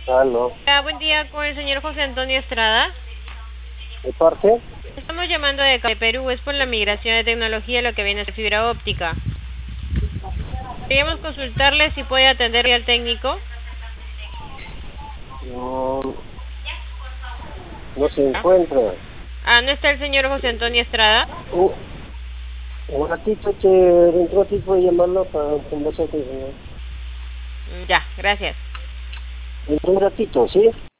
Aló. Buen día con el señor José Antonio Estrada. ¿De parte? Estamos llamando de Perú, es por la migración de tecnología, lo que viene a ser fibra óptica. Queríamos consultarle si puede atender al técnico. No, no se encuentra. ¿No está el señor José Antonio Estrada? Un, un ratito que dentro de ti puede llamarlo para conversar con el señor. Ya, gracias. Dentro de un ratito, ¿sí?